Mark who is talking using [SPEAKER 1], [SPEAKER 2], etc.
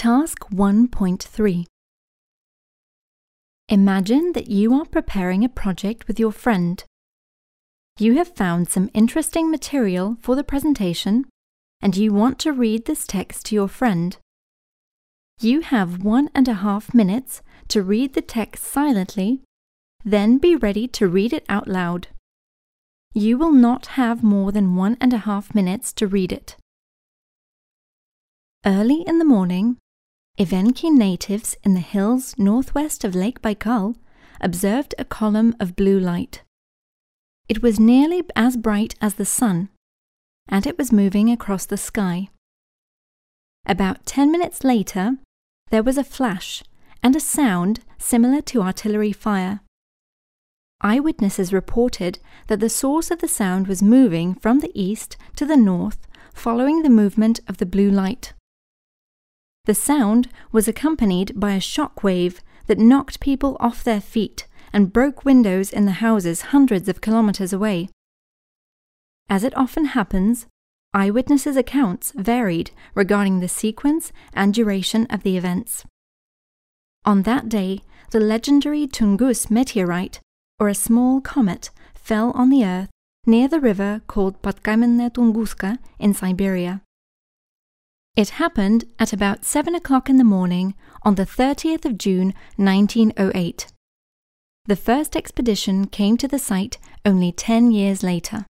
[SPEAKER 1] Task 1.3. Imagine that you are preparing a project with your friend. You have found some interesting material for the presentation, and you want to read this text to your friend. You have 1.5 minutes to read the text silently, then be ready to read it out loud. You will not have more than 1.5 minutes to read it. Early in the morning, Evenki natives in the hills northwest of Lake Baikal observed a column of blue light. It was nearly as bright as the sun, and it was moving across the sky. About 10 minutes later, there was a flash and a sound similar to artillery fire. Eyewitnesses reported that the source of the sound was moving from the east to the north, following the movement of the blue light. The sound was accompanied by a shock wave that knocked people off their feet and broke windows in the houses hundreds of kilometers away. As it often happens, eyewitnesses' accounts varied regarding the sequence and duration of the events. On that day, the legendary Tungus meteorite, or a small comet, fell on the Earth near the river called Podkamennaya Tunguska in Siberia. It happened at about 7 o'clock in the morning on the 30th of June 1908. The first expedition came to the site only 10 years later.